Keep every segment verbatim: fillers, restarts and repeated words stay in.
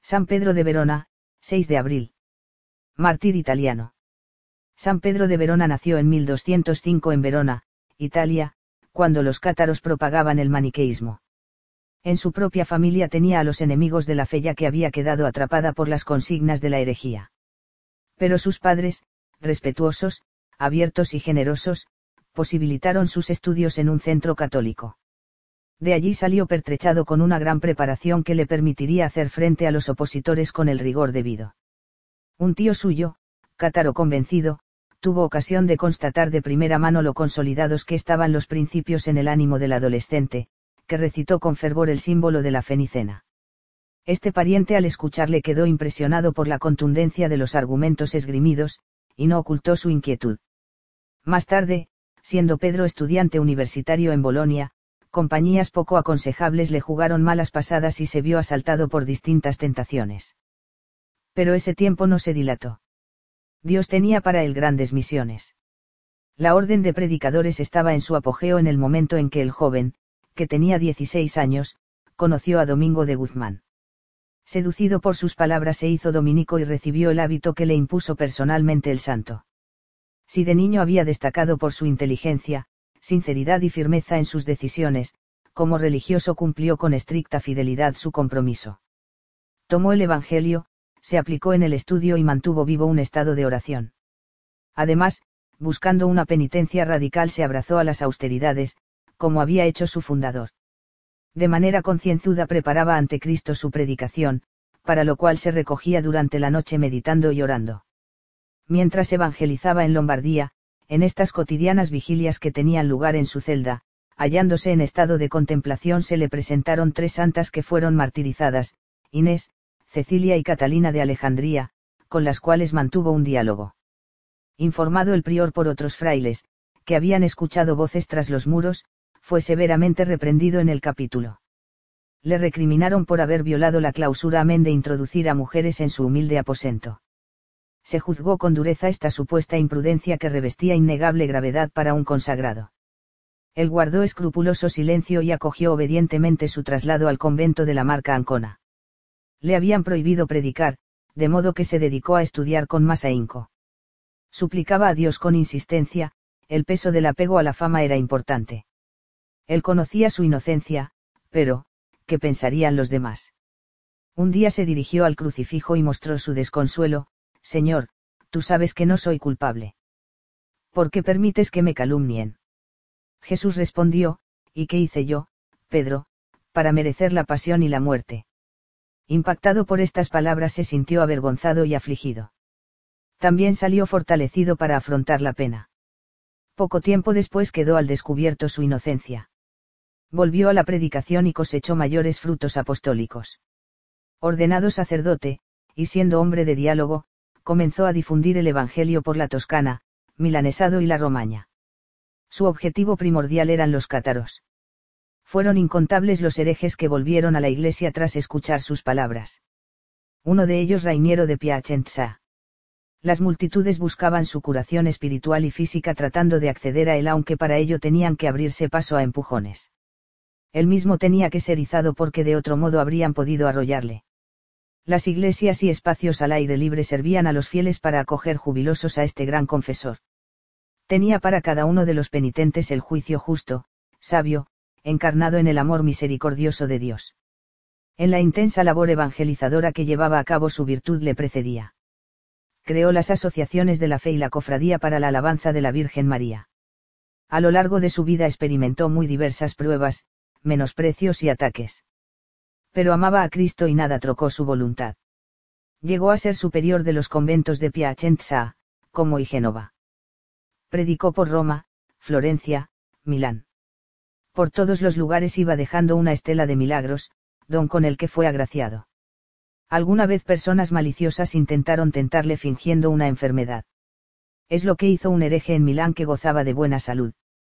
San Pedro de Verona, seis de abril. Mártir italiano. San Pedro de Verona nació en mil doscientos cinco en Verona, Italia, cuando los cátaros propagaban el maniqueísmo. En su propia familia tenía a los enemigos de la fe ya que había quedado atrapada por las consignas de la herejía. Pero sus padres, respetuosos, abiertos y generosos, posibilitaron sus estudios en un centro católico. De allí salió pertrechado con una gran preparación que le permitiría hacer frente a los opositores con el rigor debido. Un tío suyo, cátaro convencido, tuvo ocasión de constatar de primera mano lo consolidados que estaban los principios en el ánimo del adolescente, que recitó con fervor el símbolo de la fe nicena. Este pariente al escucharle quedó impresionado por la contundencia de los argumentos esgrimidos, y no ocultó su inquietud. Más tarde, siendo Pedro estudiante universitario en Bolonia, compañías poco aconsejables le jugaron malas pasadas y se vio asaltado por distintas tentaciones. Pero ese tiempo no se dilató. Dios tenía para él grandes misiones. La orden de predicadores estaba en su apogeo en el momento en que el joven, que tenía dieciséis años, conoció a Domingo de Guzmán. Seducido por sus palabras se hizo dominico y recibió el hábito que le impuso personalmente el santo. Si de niño había destacado por su inteligencia, sinceridad y firmeza en sus decisiones, como religioso cumplió con estricta fidelidad su compromiso. Tomó el Evangelio, se aplicó en el estudio y mantuvo vivo un estado de oración. Además, buscando una penitencia radical se abrazó a las austeridades, como había hecho su fundador. De manera concienzuda preparaba ante Cristo su predicación, para lo cual se recogía durante la noche meditando y orando. Mientras evangelizaba en Lombardía, en estas cotidianas vigilias que tenían lugar en su celda, hallándose en estado de contemplación se le presentaron tres santas que fueron martirizadas, Inés, Cecilia y Catalina de Alejandría, con las cuales mantuvo un diálogo. Informado el prior por otros frailes, que habían escuchado voces tras los muros, fue severamente reprendido en el capítulo. Le recriminaron por haber violado la clausura amén de introducir a mujeres en su humilde aposento. Se juzgó con dureza esta supuesta imprudencia que revestía innegable gravedad para un consagrado. Él guardó escrupuloso silencio y acogió obedientemente su traslado al convento de la Marca Ancona. Le habían prohibido predicar, de modo que se dedicó a estudiar con más ahínco. Suplicaba a Dios con insistencia, el peso del apego a la fama era importante. Él conocía su inocencia, pero, ¿qué pensarían los demás? Un día se dirigió al crucifijo y mostró su desconsuelo: Señor, tú sabes que no soy culpable. ¿Por qué permites que me calumnien? Jesús respondió: ¿y qué hice yo, Pedro, para merecer la pasión y la muerte? Impactado por estas palabras se sintió avergonzado y afligido. También salió fortalecido para afrontar la pena. Poco tiempo después quedó al descubierto su inocencia. Volvió a la predicación y cosechó mayores frutos apostólicos. Ordenado sacerdote, y siendo hombre de diálogo, comenzó a difundir el Evangelio por la Toscana, Milanesado y la Romaña. Su objetivo primordial eran los cátaros. Fueron incontables los herejes que volvieron a la iglesia tras escuchar sus palabras. Uno de ellos Rainiero de Piacenza. Las multitudes buscaban su curación espiritual y física tratando de acceder a él, aunque para ello tenían que abrirse paso a empujones. Él mismo tenía que ser izado porque de otro modo habrían podido arrollarle. Las iglesias y espacios al aire libre servían a los fieles para acoger jubilosos a este gran confesor. Tenía para cada uno de los penitentes el juicio justo, sabio, encarnado en el amor misericordioso de Dios. En la intensa labor evangelizadora que llevaba a cabo su virtud le precedía. Creó las asociaciones de la fe y la cofradía para la alabanza de la Virgen María. A lo largo de su vida experimentó muy diversas pruebas, menosprecios y ataques. Pero amaba a Cristo y nada trocó su voluntad. Llegó a ser superior de los conventos de Piacenza, Como y Génova. Predicó por Roma, Florencia, Milán. Por todos los lugares iba dejando una estela de milagros, don con el que fue agraciado. Alguna vez personas maliciosas intentaron tentarle fingiendo una enfermedad. Es lo que hizo un hereje en Milán que gozaba de buena salud.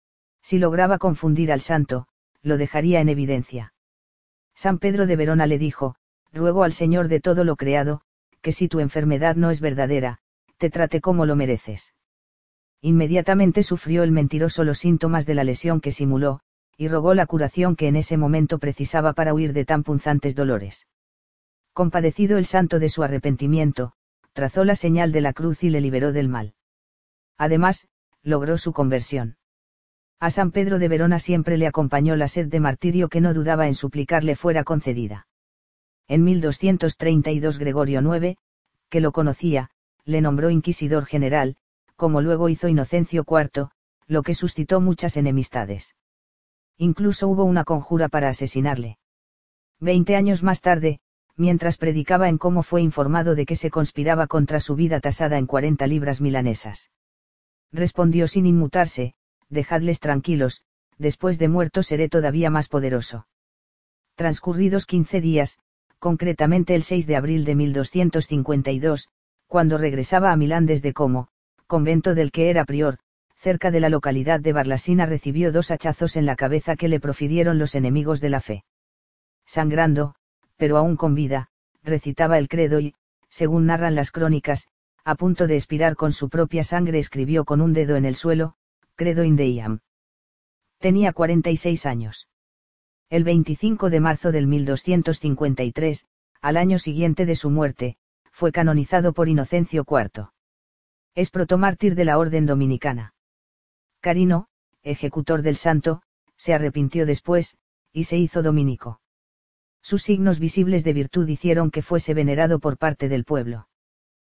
Si lograba confundir al santo, lo dejaría en evidencia. San Pedro de Verona le dijo: ruego al Señor de todo lo creado, que si tu enfermedad no es verdadera, te trate como lo mereces. Inmediatamente sufrió el mentiroso los síntomas de la lesión que simuló, y rogó la curación que en ese momento precisaba para huir de tan punzantes dolores. Compadecido el santo de su arrepentimiento, trazó la señal de la cruz y le liberó del mal. Además, logró su conversión. A San Pedro de Verona siempre le acompañó la sed de martirio que no dudaba en suplicarle fuera concedida. En mil doscientos treinta y dos Gregorio noveno, que lo conocía, le nombró inquisidor general, como luego hizo Inocencio cuarto, lo que suscitó muchas enemistades. Incluso hubo una conjura para asesinarle. Veinte años más tarde, mientras predicaba en Como, fue informado de que se conspiraba contra su vida tasada en cuarenta libras milanesas. Respondió sin inmutarse: dejadles tranquilos, después de muerto seré todavía más poderoso. Transcurridos quince días, concretamente el seis de abril de mil doscientos cincuenta y dos, cuando regresaba a Milán desde Como, convento del que era prior, cerca de la localidad de Barlasina, recibió dos hachazos en la cabeza que le profirieron los enemigos de la fe. Sangrando, pero aún con vida, recitaba el credo y, según narran las crónicas, a punto de expirar con su propia sangre, escribió con un dedo en el suelo: Credo in Deiam. Tenía cuarenta y seis años. El veinticinco de marzo del mil doscientos cincuenta y tres, al año siguiente de su muerte, fue canonizado por Inocencio cuarto. Es protomártir de la orden dominicana. Carino, ejecutor del santo, se arrepintió después, y se hizo dominico. Sus signos visibles de virtud hicieron que fuese venerado por parte del pueblo.